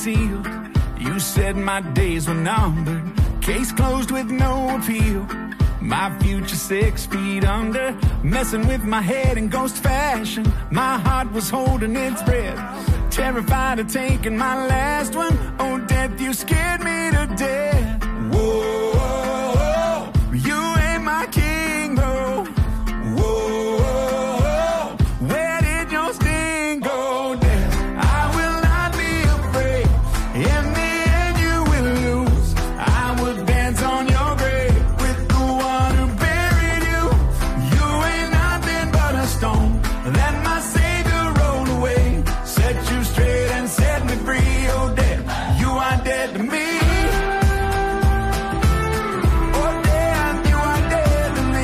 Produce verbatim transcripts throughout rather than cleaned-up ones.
sealed. You said my days were numbered, case closed with no appeal. My future six feet under, messing with my head in ghost fashion. My heart was holding its breath, terrified of taking my last one. Oh, death, you scared me to death. Whoa, you ain't my king, bro. Whoa, where did your sting go, death? I will not be afraid. In the end, you will lose. I will dance on your grave with the one who buried you. You ain't nothing but a stone. Let my Savior roll away, set you straight and set me free. Oh, death, you are dead to me. Oh, death, you are dead to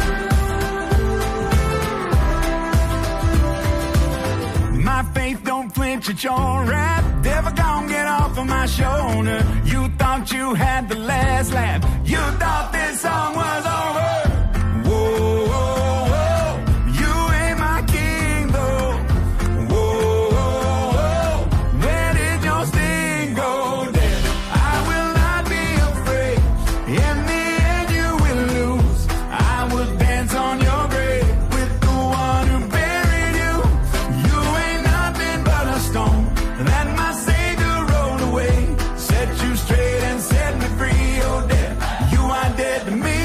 me. My faith don't flinch at your rap. Never gonna get off of my shoulder. You thought you had the last laugh. You thought this song was over. Whoa, whoa, whoa. You ain't my king, though. Whoa, whoa, whoa. Where did your sting go, death? I will not be afraid. In the end, you will lose. I will dance on your grave with the one who buried you. You ain't nothing but a stone. Let my Savior roll away, set you straight and set me free. Oh, death, you are dead to me.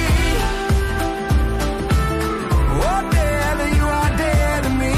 Oh, death, you are dead to me.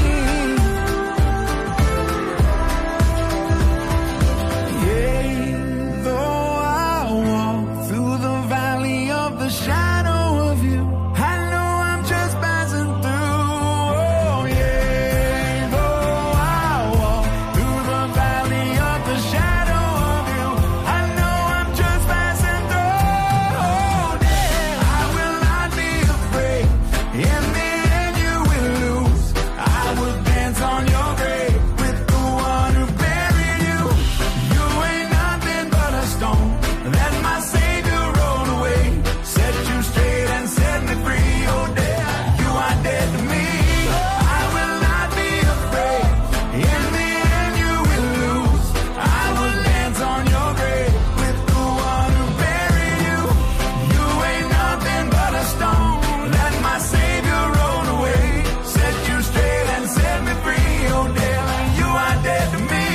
Yea, though I walk through the valley of the shadow of you, I know I'm just passing through. Oh, yea, though I walk through the valley of the shadow of you, I know I'm just passing through. Oh, death, I will not be afraid. In the end, you will lose. I will dance on your grave with the one who buried you. You ain't nothing but a stone. Let my Savior roll away, set you straight and set me free. Oh, death, you are dead to me. I will not be afraid. In the end, you will lose. I will dance on your grave with the one who buried you. You ain't nothing but a stone. Let my Savior roll away, set you straight and set me free. Oh, death, you are dead to me.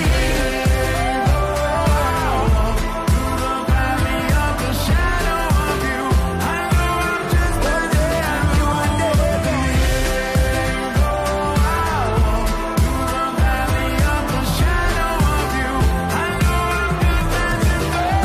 Through the valley of the shadow of you, I know I'm just passing through. You are dead to me. Through the valley of the shadow of you, I know I'm just passing through.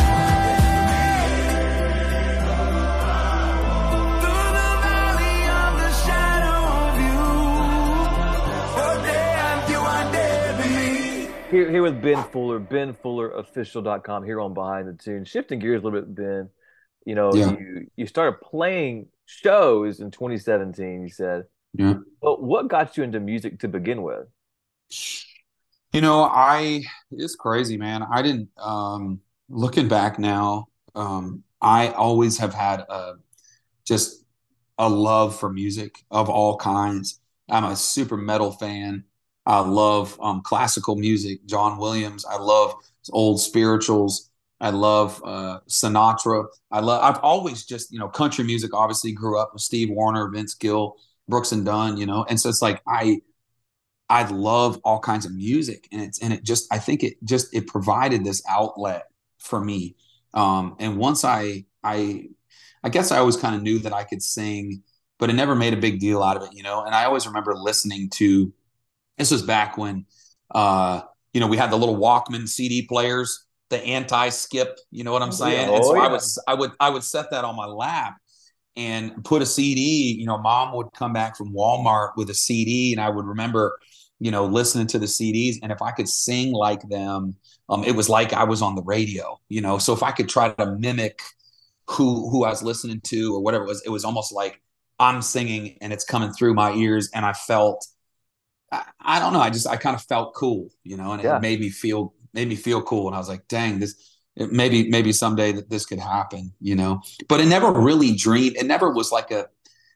Through the valley of the shadow of you, oh, death, you are dead to me. Here, here with Ben Fuller, ben fuller official dot com, here on Behind the Tune. Shifting gears a little bit, Ben. You know, Yeah. you you started playing shows in twenty seventeen, you said. Yeah. But what got you into music to begin with? You know, I it's crazy, man. I didn't um looking back now, um, I always have had a just a love for music of all kinds. I'm a super metal fan. I love um classical music, John Williams. I love old spirituals. I love uh Sinatra. I love I've always just, you know, country music, obviously grew up with Steve Wariner, Vince Gill, Brooks and Dunn, you know. And so it's like I I love all kinds of music, and it's and it just I think it just it provided this outlet for me. Um, and once I I I guess I always kind of knew that I could sing, but it never made a big deal out of it, you know. And I always remember listening to this was back when uh, you know, we had the little Walkman C D players, the anti-skip, you know what I'm saying? Oh, and so yeah. I would I would I would set that on my lap and put a C D. You know, mom would come back from Walmart with a C D, and I would remember, you know, listening to the C Ds. And if I could sing like them, um, it was like I was on the radio, you know. So if I could try to mimic who who I was listening to or whatever it was, it was almost like I'm singing and it's coming through my ears. And I felt, I, I don't know, I just I kind of felt cool, you know, and Yeah. it made me feel made me feel cool. And I was like, dang, this it, maybe maybe someday that this could happen, you know. But it never really dreamed. It never was like a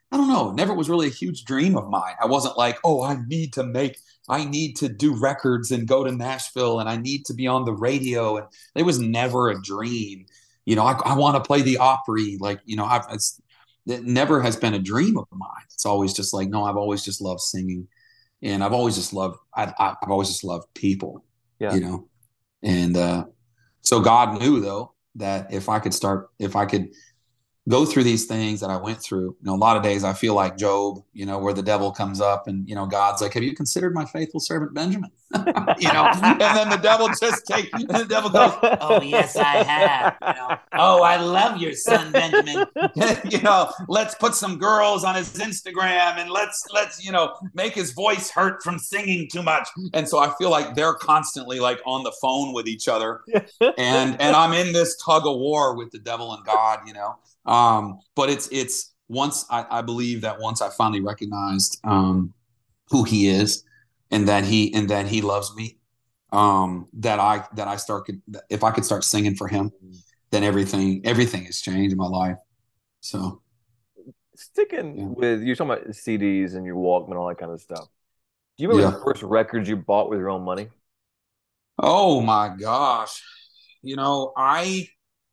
I don't know, never was really a huge dream of mine. I wasn't like, oh, I need to make, I need to do records and go to Nashville and I need to be on the radio. And it was never a dream. You know, I, I want to play the Opry. Like, you know, I've, it's, it never has been a dream of mine. It's always just like, no, I've always just loved singing. And I've always just loved, I, I, I've always just loved people, Yeah. you know? And uh, so God knew, though, that if I could start, if I could go through these things that I went through, you know, a lot of days I feel like Job, you know, where the devil comes up and, you know, God's like, have you considered my faithful servant Benjamin? You know, and then the devil just takes, and the devil goes, oh, yes, I have. You know, oh, I love your son, Benjamin. You know, let's put some girls on his Instagram and let's, let's, you know, make his voice hurt from singing too much. And so I feel like they're constantly like on the phone with each other. And, and I'm in this tug of war with the devil and God, you know. Um, but it's, it's once I, I believe that once I finally recognized, um, who he is and that he, and that he loves me, um, that I, that I start, if I could start singing for him, then everything, everything has changed in my life. So sticking yeah. with, you're talking about C Ds and your Walkman, all that kind of stuff. Do you remember Yeah. the first records you bought with your own money? Oh my gosh. You know, I,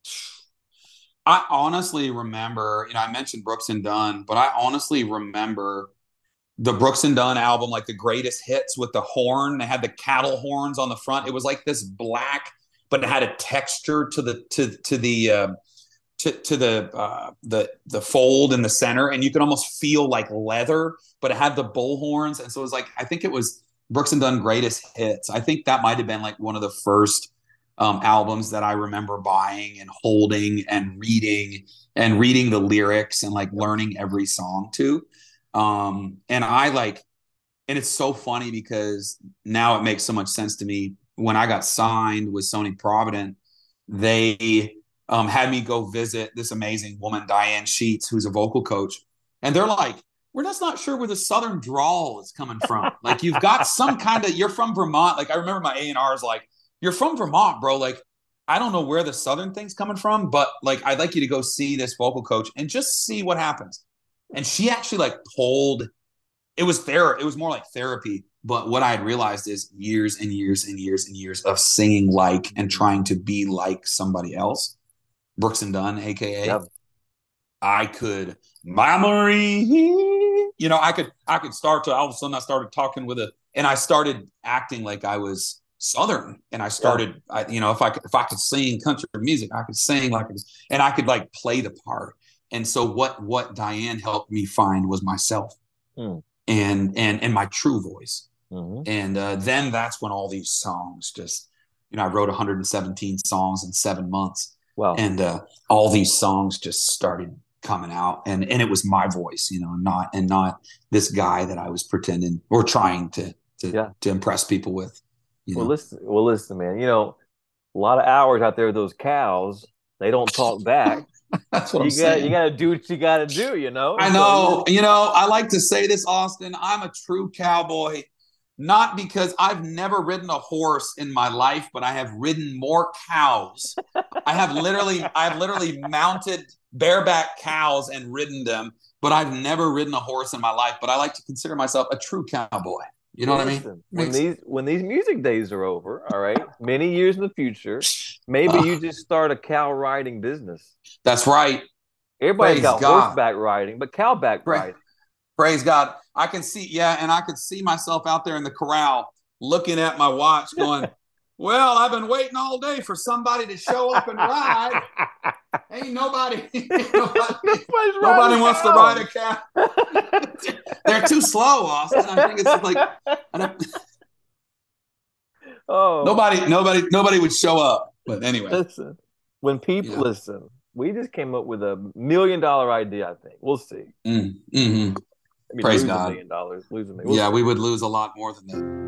I honestly remember, you know, I mentioned Brooks and Dunn, but I honestly remember the Brooks and Dunn album, like the greatest hits with the horn. They had the cattle horns on the front. It was like this black, but it had a texture to the to to the uh, to to the uh, the the fold in the center, and you could almost feel like leather. But it had the bull horns, and so it was like I think it was Brooks and Dunn greatest hits. I think that might have been like one of the first Um, albums that I remember buying and holding and reading and reading the lyrics and like learning every song to. Um, and I like, and it's so funny because now it makes so much sense to me. When I got signed with Sony Provident, they um, had me go visit this amazing woman, Diane Sheets, who's a vocal coach. And they're like, we're just not sure where the Southern drawl is coming from. Like you've got some kind of, you're from Vermont. Like I remember my A and R is like, you're from Vermont, bro. Like, I don't know where the Southern thing's coming from, but like, I'd like you to go see this vocal coach and just see what happens. And she actually like pulled, it was therapy. It was more like therapy. But what I had realized is years and years and years and years of singing like and trying to be like somebody else. Brooks and Dunn, A K A. Yep. I could, Marie, you know, I could, I could start to, all of a sudden I started talking with a, and I started acting like I was Southern, and I started, yeah. I, you know, if I could, if I could sing country music, I could sing like, and I could like play the part. And so what, what Diane helped me find was myself mm. and, and, and my true voice. Mm-hmm. And uh, then that's when all these songs just, you know, I wrote one hundred seventeen songs in seven months. Wow. And uh, all these songs just started coming out, and, and it was my voice, you know, not, and not this guy that I was pretending or trying to, to, yeah. to impress people with. You well, know? listen, well, listen, man. You know, a lot of hours out there. Those cows, they don't talk back. That's what you I'm got, saying. You got to do what you got to do. You know. I know. So, you know, I like to say this, Austin. I'm a true cowboy, not because I've never ridden a horse in my life, but I have ridden more cows. I have literally, I've literally mounted bareback cows and ridden them, but I've never ridden a horse in my life. But I like to consider myself a true cowboy. You know Listen, what I mean? When these when these music days are over, all right, many years in the future, maybe uh, you just start a cow riding business. That's right. Everybody's got God. horseback riding, but cowback Praise, riding. Praise God. I can see, yeah, and I could see myself out there in the corral looking at my watch going, well, I've been waiting all day for somebody to show up and ride. Ain't nobody, nobody, nobody wants to ride a cow. They're too slow, Austin. I think it's like, I don't, oh, nobody, nobody, nobody would show up. But anyway, listen, when people yeah. listen, we just came up with a million dollar idea. I think we'll see. Mm, mm-hmm. I mean, Praise lose God. A million dollars, lose a million. We'll yeah, see. We would lose a lot more than that.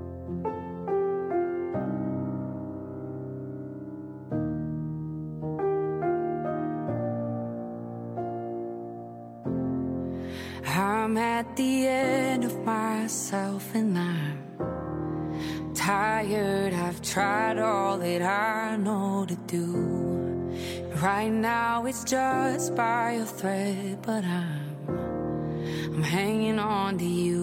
I'm at the end of myself and I'm tired. I've tried all that I know to do. Right now it's just by a thread, but I'm I'm hanging on to you.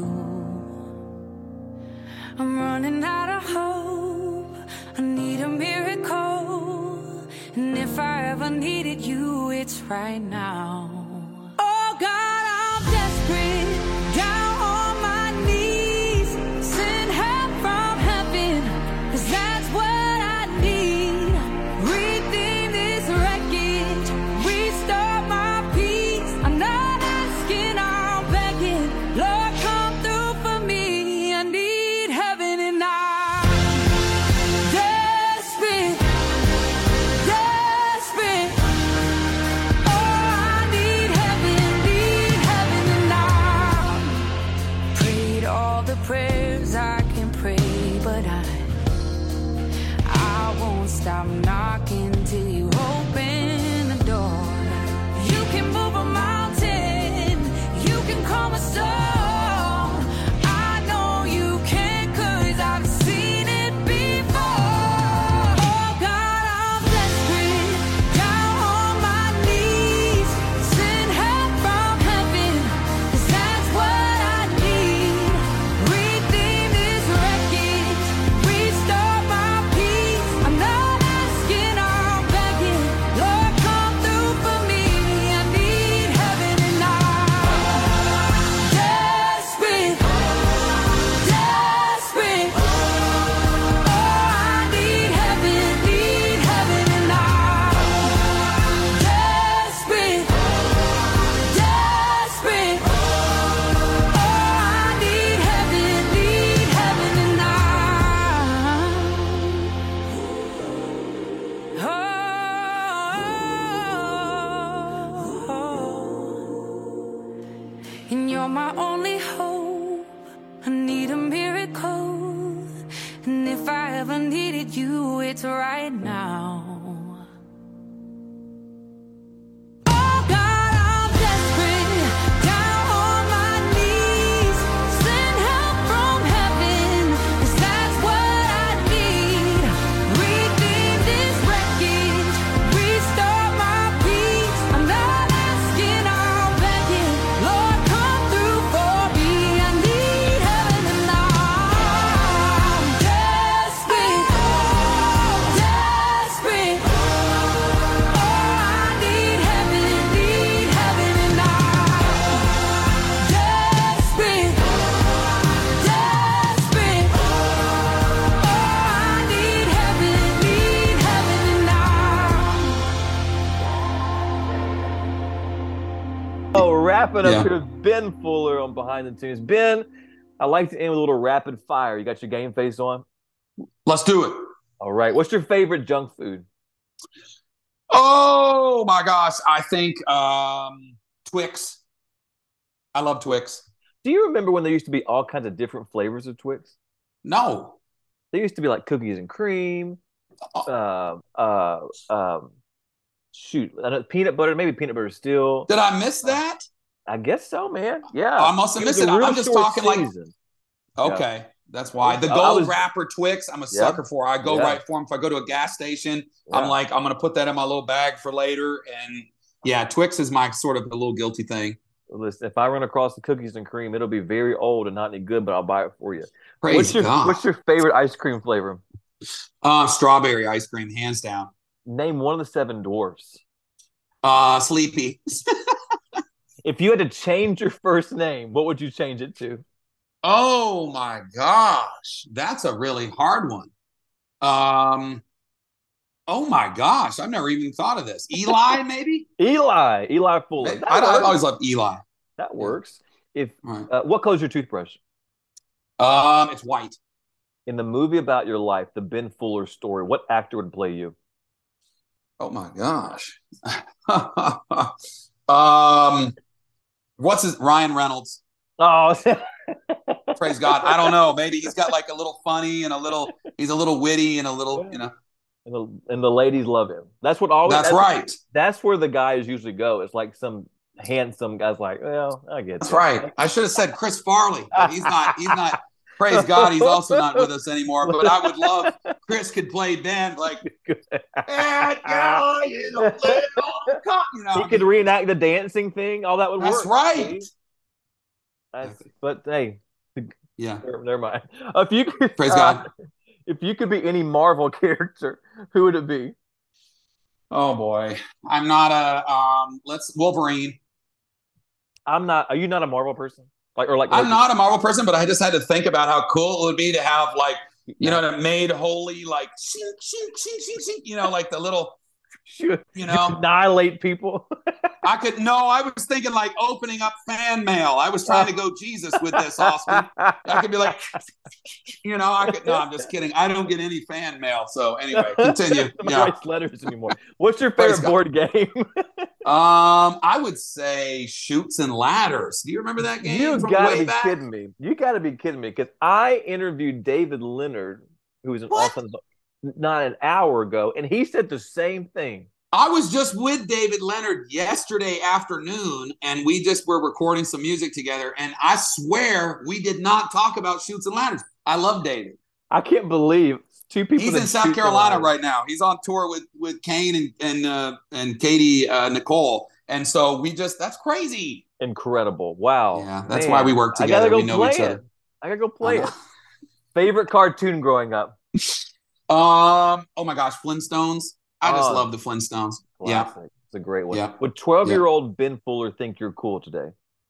I'm running out of hope. I need a miracle. And if I ever needed you, it's right now. Oh God, I'm desperate, down on my knees. Send help from heaven, 'cause that's what I need. Redeem this wreckage, restore my peace. I'm not asking, I'm begging. Lord, come through for me. I need heaven and I'm desperate, desperate. Oh, I need heaven, need heaven and I'm prayed all the prayers I can pray, but I I won't stop knocking till you open the door. You can move a mountain, you can calm a storm. I know you can, 'cause I've seen it before. Oh God, I'm desperate, down on my knees. Send help from heaven, 'cause that's what I need. Redeem this wreckage, restore my peace. I'm not asking, I'm begging. Lord, come through for me. I need heaven and I'm desperate, desperate. Oh, I need heaven, need heaven and I'm desperate, desperate. Oh, I need heaven, need heaven and I'm oh, and you're my only hope. I need a miracle, and if I ever needed you, it's right now. Oh God, I'm desperate, down on my knees. Send help from heaven, 'cause that's what I need. Redeem this wreckage, restore my peace. I'm not asking, I'm begging. Lord, come through for me. I need heaven and I'm desperate, desperate. Oh, I need heaven, need heaven and I'm desperate, desperate. Oh, I need heaven, need heaven and I'm Oh, wrapping up Yeah. here with Ben Fuller on Behind the Tunes. Ben, I like to end with a little rapid fire. You got your game face on? Let's do it. All right. What's your favorite junk food? Oh my gosh. I think um, Twix. I love Twix. Do you remember when there used to be all kinds of different flavors of Twix? No. There used to be like cookies and cream, Oh, uh, uh, um, shoot, I know, peanut butter, maybe peanut butter still. did I miss that? I guess so, man. Yeah. I must have It was missed a it. real I'm just short talking like season. okay. That's why the I- I gold was- wrapper Twix. I'm a Yep. sucker for. I go Yeah. right for them. If I go to a gas station, Yeah. I'm like, I'm gonna put that in my little bag for later. And yeah, Twix is my sort of a little guilty thing. Listen, if I run across the cookies and cream, it'll be very old and not any good, but I'll buy it for you. Praise what's your God. What's your favorite ice cream flavor? Uh, strawberry ice cream, hands down. Name one of the seven dwarfs. Uh, sleepy. If you had to change your first name, what would you change it to? Oh my gosh, that's a really hard one. Um, oh my gosh, I've never even thought of this. Eli, maybe? Eli. Eli Fuller. I, That I works. always loved Eli. That works. If All right. uh, what color is your toothbrush? Um, it's white. In the movie about your life, the Ben Fuller story, what actor would play you? Oh my gosh. um, what's his Ryan Reynolds? Oh, Praise God. I don't know. Maybe he's got like a little funny and a little. He's a little witty and a little. You know. and the, and the ladies love him. That's what always. That's right. That's where the guys usually go. It's like some handsome guy's like, well, I get That's that. right. I should have said Chris Farley, but he's not. He's not. Praise God, he's also not with us anymore. But I would love Chris could play Ben like, "Bad guy in a little cup," you know. He could reenact the dancing thing. All that would That's work. right. See? That's, but hey, Yeah. never, never mind. If you could, Praise uh, God. if you could be any Marvel character, who would it be? Oh boy, I'm not a um. Let's Wolverine. I'm not. Are you not a Marvel person? Like or like? I'm like, not a Marvel person, but I just had to think about how cool it would be to have like you No. know the made holy like shink, shink, shink, shink, shink, you know like the little Shoot, you know annihilate people. I could no I was thinking like opening up fan mail. I was trying to go Jesus with this, Austin. I could be like you know I could no I'm just kidding. I don't get any fan mail. So anyway, continue. Nobody Yeah. writes letters anymore. What's your Praise favorite board game? Um, I would say Shoots and Ladders. Do you remember that game? You from gotta way be back? kidding me. You gotta be kidding me. Because I interviewed David Leonard, who was an What? awesome not an hour ago, and he said the same thing. I was just with David Leonard yesterday afternoon, and we just were recording some music together. And I swear we did not talk about Shoots and Ladders. I love David. I can't believe two people. He's that in South shoot Carolina the line. right now. He's on tour with with Kane and and uh, and Katie uh, Nicole. And so we just that's crazy. Incredible! Wow. Yeah, that's Man, why we work I together. gotta go We know play each it. other. I gotta go play I know. it. Favorite cartoon growing up? Um. Oh my gosh, Flintstones. I just Oh, love the Flintstones. Yeah. Classic. It's a great one. Yeah. Would twelve-year-old Ben Fuller think you're cool today?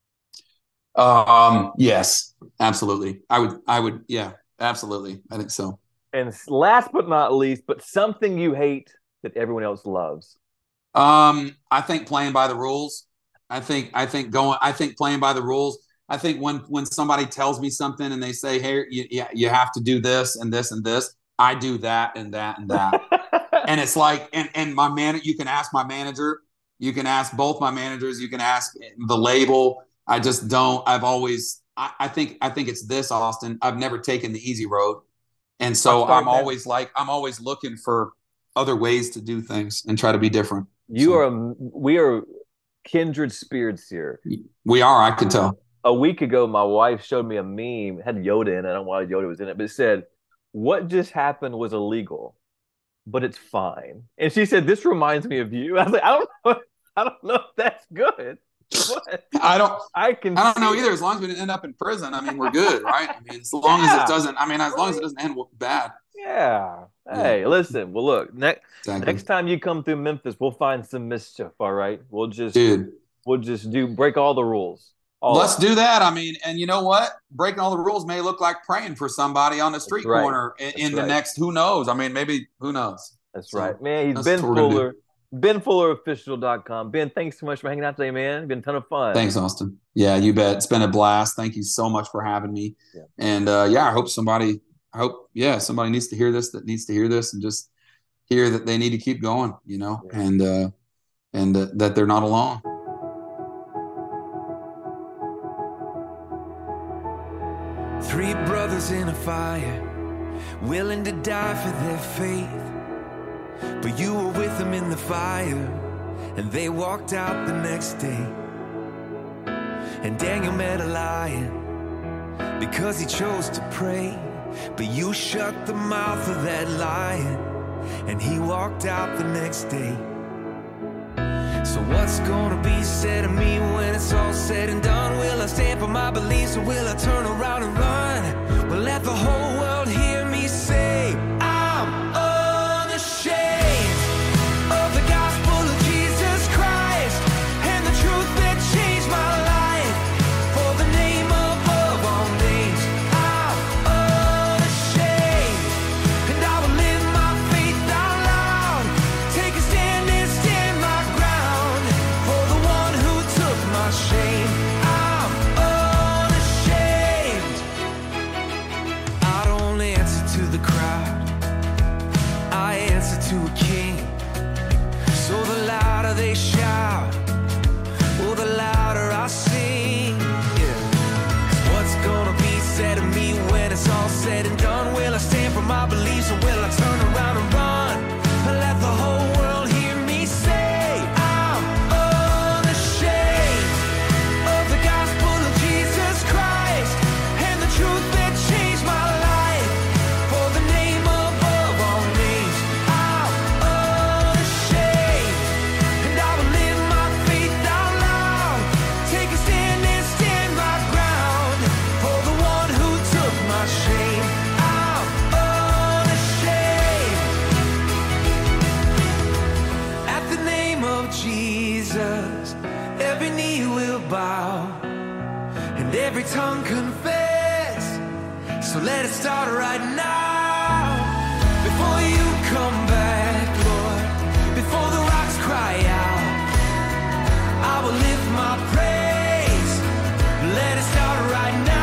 Um. Yes. Absolutely. I would. I would. Yeah. Absolutely. I think so. And last but not least, but something you hate that everyone else loves. Um. I think playing by the rules. I think. I think going. I think playing by the rules. I think when when somebody tells me something and they say, "Hey, you you, you have to do this and this and this," I do that and that and that. And it's like, and and my man, you can ask my manager, you can ask both my managers, you can ask the label. I just don't. I've always, I, I think, I think it's this, Austin. I've never taken the easy road, and so I'll start I'm now. always like, I'm always looking for other ways to do things and try to be different. You So, are, we are kindred spirits here. we are. I can tell. A week ago, my wife showed me a meme, it had Yoda in it. I don't know why Yoda was in it, but it said, "What just happened was illegal, but it's fine." And she said, "This reminds me of you." I was like, I don't know. I don't know if that's good. But I don't. I can. I don't know see either. it. As long as we didn't end up in prison, I mean, we're good, right? I mean, as long as Yeah. it doesn't. I mean, as long as it doesn't end bad. Yeah. Yeah. Hey, listen. Well, look. Next Exactly. next time you come through Memphis, we'll find some mischief. All right. We'll just Dude. we'll just do break all the rules. All Let's of them. do that. I mean, and you know what? Breaking all the rules may look like praying for somebody on the street right. corner in, in the right. next. Who knows? I mean, maybe who knows? That's So, right, man. He's that's Ben what we're gonna do. Fuller. Ben Fuller Official dot com. Ben, thanks so much for hanging out today, man. It's been a ton of fun. Thanks, Austin. Yeah, you bet. It's been a blast. Thank you so much for having me. Yeah. And uh, yeah, I hope somebody. I hope yeah, somebody needs to hear this. That needs to hear this and just hear that they need to keep going. You know, Yeah. and uh, and uh, that they're not alone. Three brothers in a fire, willing to die for their faith. But you were with them in the fire, and they walked out the next day. And Daniel met a lion because he chose to pray. But you shut the mouth of that lion, and he walked out the next day. So what's gonna be said of me when it's all said and done? Will I stand for my beliefs, or will I turn around and run? Will let the whole world hear me say, I'm unashamed of the gospel of Jesus Christ and the truth that changed my life. For the name above all names, I'm unashamed, and I will live my faith out loud. Take a stand and stand my ground for the one who took my shame. I'm unashamed. I don't answer to the crowd, I answer to a king. So the louder they shout, oh, the louder I sing. Yeah. 'Cause what's gonna be said of me when it's all said and done? Will I stand for my beliefs, or will I turn around and run and let the whole world hear me say, I'm unashamed of the gospel of Jesus Christ and the truth that changed my life. For the name above all names, I'm unashamed, and I will live my every tongue confess. So let it start right now. Before you come back, Lord, before the rocks cry out, I will lift my praise. Let it start right now.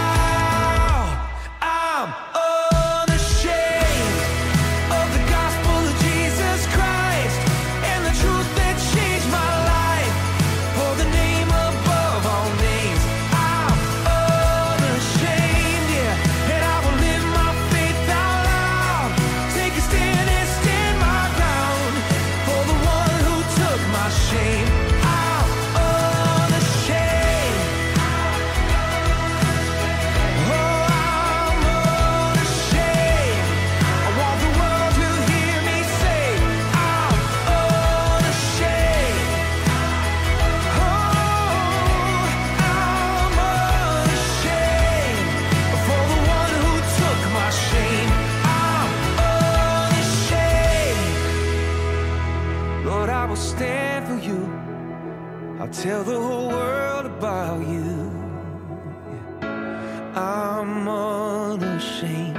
I'm unashamed of the gospel of Jesus Christ and the truth that changed my life. For the name above all names, I'm unashamed, yeah. And I will live my faith out loud. Take a stand and stand my ground. For the one who took my shame, I'm unashamed. Oh, I'm unashamed. I want the world to hear me say, I'm unashamed. Oh, I'm unashamed. For the one who took my shame, I'm unashamed. Lord, I will stand for you. I'll tell the whole world about you. I'm unashamed.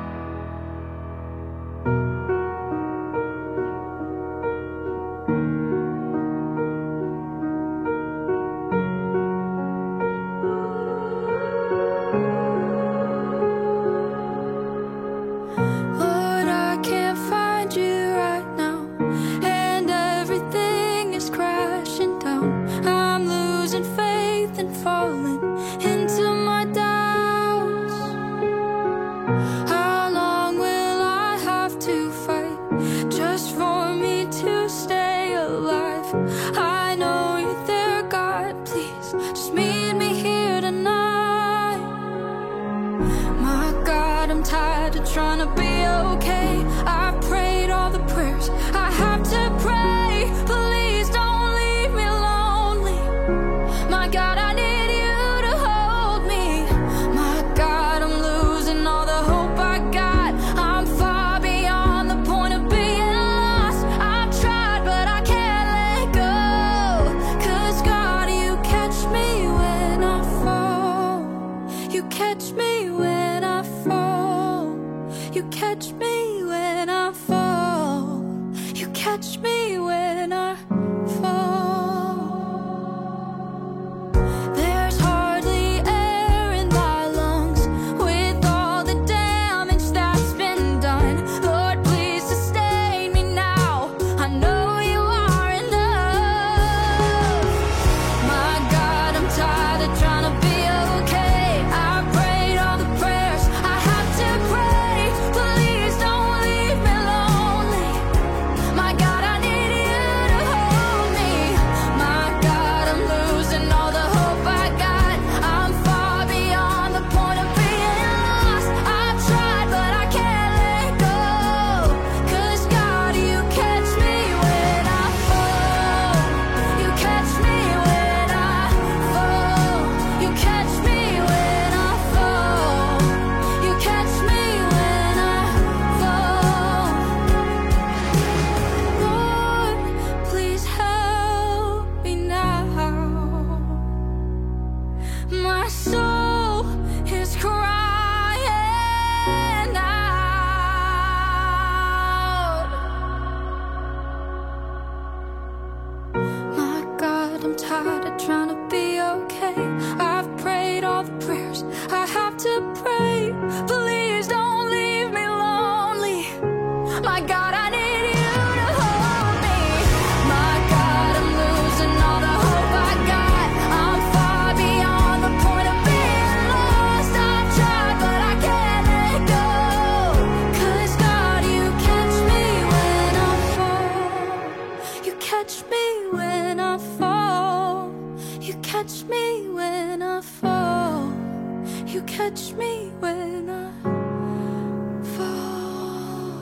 Lord, I can't find you right now, and everything is crashing down. I'm losing faith and falling into my doubts. How long will I have to fight just for me to stay alive? I know you're there, God, please just meet me here tonight. My God, I'm tired of trying to be okay. I've prayed all the prayers I have to pray. Please don't leave me lonely. My God, I need you to hold me. My God, I'm losing all the hope I got. I'm far beyond the point of being lost. I've tried, but I can't let go. 'Cause God, you catch me when I fall. You catch me when I fall. You catch me when I fall. You catch me when I fall. There's hardly air in my lungs with all the damage that's been done. Lord, please sustain me now. I know you are enough. My God, I'm tired of trying to be okay. I've prayed all the prayers I have to pray. Please don't leave me lonely. My God, I need you to hold me. My God, I'm losing all the hope I got. I'm far beyond the point of being lost. I've tried, but I can't let go. 'Cause God, you catch me when I fall. You catch me when I fall. You catch me when I fall. You catch me when I fall. Lord, please help me now. My soul is crying out. My God, I'm tired of trying to be okay. I've prayed all the prayers I have to pray. Please don't leave me lonely. My God, I need you to hold me. My God, I'm losing all the hope I got. I'm far beyond the point of being lost. I've tried, but I can't let go. 'Cause God, you catch me when I fall. You catch me when I fall. You catch me when I fall. You catch me when I fall.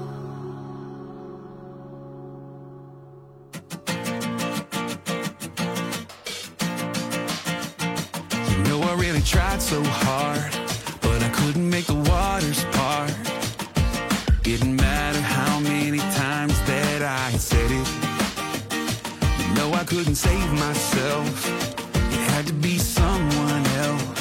You know I really tried so hard, but I couldn't make the waters part. Didn't matter how many times that I had said it. You know I couldn't save myself. It had to be someone else.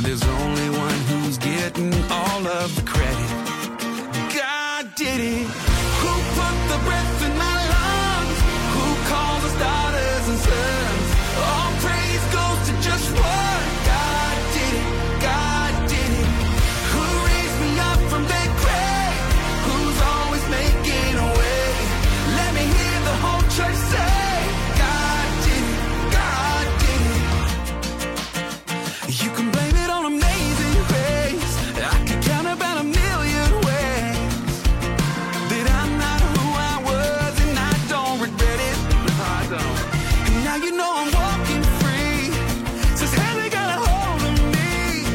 there's only one who's getting all of the credit. God did it. Who put the breath in my lungs? Who calls us daughters and sons? All praise goes to just one. God did it. God did it. Who raised me up from that grave? Who's always making a way? Let me hear the whole church say, God did it. God did it. You can blame it on amazing grace. I could count about a million ways that I'm not who I was, and I don't regret it. I don't. And now you know I'm walking free. Says heaven got a hold of me.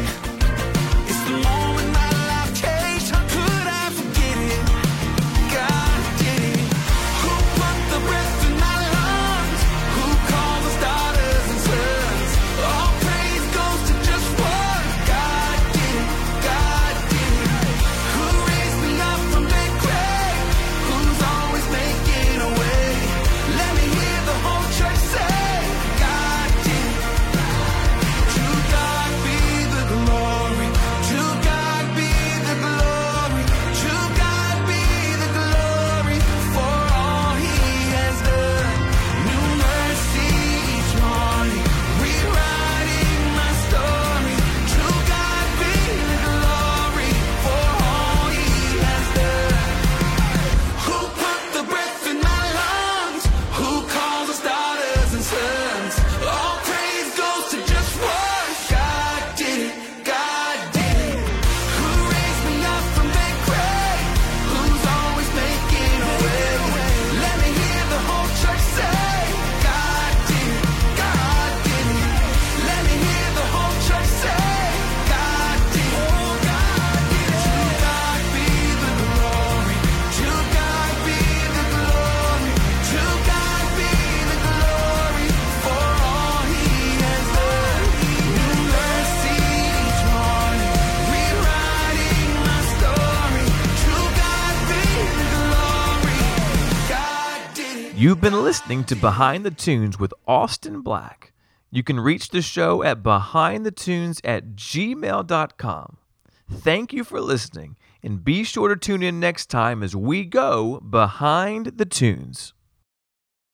It's the moment my life changed. How could I forget it? God did it. Who put the breath in my lungs? Who calls us daughters and sons? All praise goes to just one. God did it. God did it. Who raised me up from that grave? Who's always making a way? Let me hear the whole church say, God did it. To God be the glory. To God be the glory. To God be the glory for all He has done. New mercy each morning, rewriting my story. To God be the glory for all He has done. Who put the breath in my lungs? Who calls us daughters and sons? All praise goes to just one. God did it. God did it. Who raised me up from that grave? Who's always making a way? Let me hear the whole church say, God did it. God did it. Let me hear the whole church say, God did it. Oh, God did it. To God be the glory. To God be the glory. To God be the glory for all He has done. New mercy each morning, rewriting my story. To God be the glory. God did it. You've been listening to Behind the Tunes with Austin Black. You can reach the show at behindthetunes at gmail dot com. Thank you for listening, and be sure to tune in next time as we go Behind the Tunes.